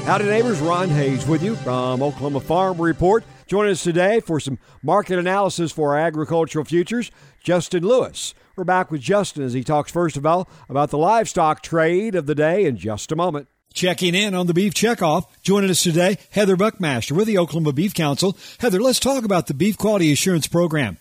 Howdy neighbors, Ron Hayes with you from Oklahoma Farm Report. Joining us today for some market analysis for our agricultural futures, Justin Lewis. We're back with Justin as he talks first of all about the livestock trade of the day in just a moment. Checking in on the Beef Checkoff. Joining us today, Heather Buckmaster with the Oklahoma Beef Council. Heather, let's talk about the Beef Quality Assurance Program,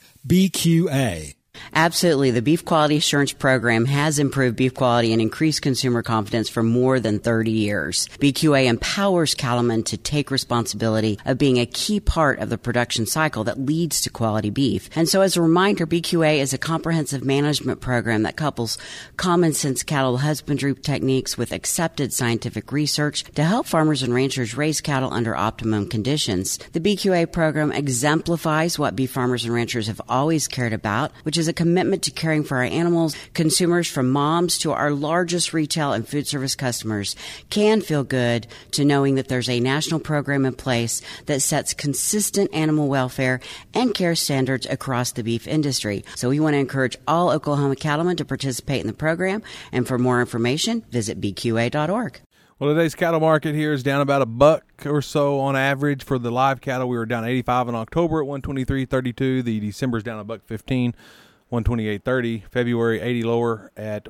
BQA. Absolutely. The Beef Quality Assurance Program has improved beef quality and increased consumer confidence for more than 30 years. BQA empowers cattlemen to take responsibility of being a key part of the production cycle that leads to quality beef. And so as a reminder, BQA is a comprehensive management program that couples common sense cattle husbandry techniques with accepted scientific research to help farmers and ranchers raise cattle under optimum conditions. The BQA program exemplifies what beef farmers and ranchers have always cared about, which is a commitment to caring for our animals. Consumers from moms to our largest retail and food service customers can feel good to knowing that there's a national program in place that sets consistent animal welfare and care standards across the beef industry. So we want to encourage all Oklahoma cattlemen to participate in the program. And for more information, visit bqa.org. Well, today's cattle market here is down about $1 or so on average for the live cattle. We were down 85 in October at 123.32. The December's down $1.15. 128.30. February 80 lower at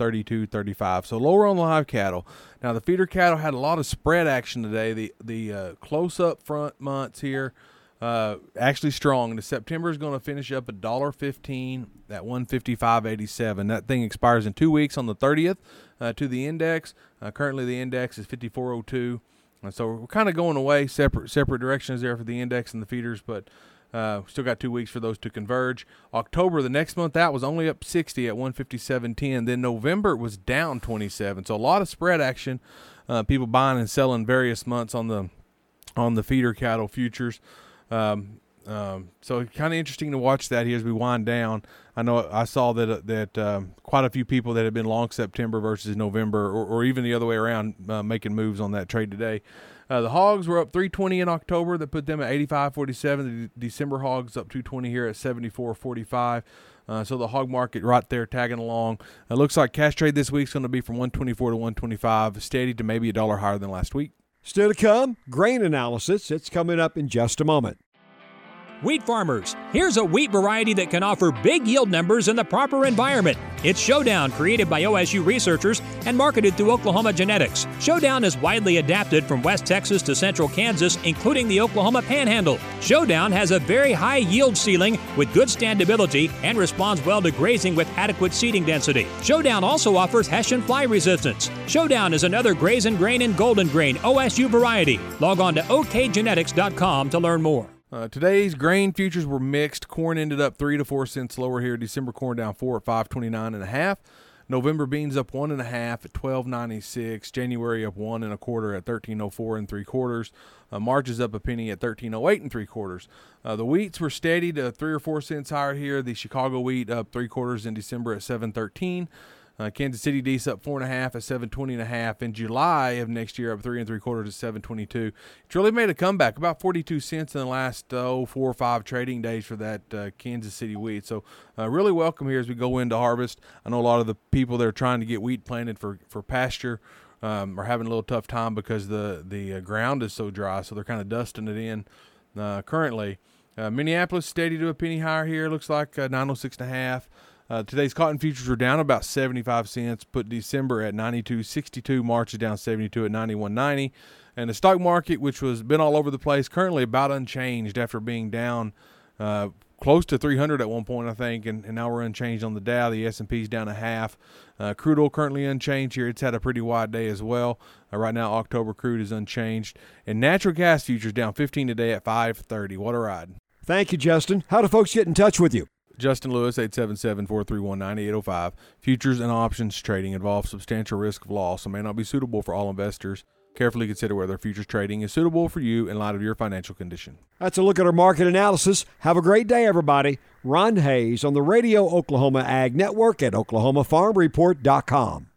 132.35. So lower on the live cattle. Now the feeder cattle had a lot of spread action today. The close-up front months here actually strong. The September is going to finish up $1.15 at 155.87. That thing expires in 2 weeks on the 30th to the index. Currently the index is 54.02. So we're kind of going away separate directions there for the index and the feeders, but still got 2 weeks for those to converge. October, the next month out, was only up 60 at 157.10. Then November was down 27. So a lot of spread action. People buying and selling various months on the feeder cattle futures. So kind of interesting to watch that here as we wind down. I know I saw that quite a few people that had been long September versus November, or even the other way around, making moves on that trade today. The hogs were up 320 in October. That put them at 85.47. The December hogs up 220 here at 74.45. So the hog market right there tagging along. It looks like cash trade this week is going to be from 124 to 125, steady to maybe $1 higher than last week. Still to come, grain analysis. It's coming up in just a moment. Wheat farmers, here's a wheat variety that can offer big yield numbers in the proper environment. It's Showdown, created by OSU researchers and marketed through Oklahoma Genetics. Showdown is widely adapted from West Texas to Central Kansas, including the Oklahoma Panhandle. Showdown has a very high yield ceiling with good standability and responds well to grazing with adequate seeding density. Showdown also offers Hessian fly resistance. Showdown is another Graze and Grain and Golden Grain OSU variety. Log on to okgenetics.com to learn more. Today's grain futures were mixed. Corn ended up 3 to 4 cents lower here. December corn down 4 at 5.29.5. November beans up 1.5 at 12.96. January up 1 1/4 at 13.04 3/4. March is up a penny at 13.08 3/4. The wheats were steady to 3 or 4 cents higher here. The Chicago wheat up 3/4 in December at 7.13. Kansas City D's up 4.5 at 7.20.5. In July of next year, up 3 3/4 at 7.22. It's really made a comeback, about 42 cents in the last 4 or 5 trading days for that Kansas City wheat. So really welcome here as we go into harvest. I know a lot of the people that are trying to get wheat planted for pasture are having a little tough time because the ground is so dry, so they're kind of dusting it in currently. Minneapolis steady to a penny higher here. Looks like 906.5. Today's cotton futures were down about 75 cents, put December at 92.62. March is down 72 at 91.90. And the stock market, which was been all over the place, currently about unchanged after being down close to 300 at one point, I think, and now we're unchanged on the Dow. The S&P's down 0.5. Crude oil currently unchanged here. It's had a pretty wide day as well. Right now, October crude is unchanged. And natural gas futures down 15 today at 5.30. What a ride. Thank you, Justin. How do folks get in touch with you? Justin Lewis, 877-431-9805. Futures and options trading involves substantial risk of loss and may not be suitable for all investors. Carefully consider whether futures trading is suitable for you in light of your financial condition. That's a look at our market analysis. Have a great day, everybody. Ron Hayes on the Radio Oklahoma Ag Network at oklahomafarmreport.com.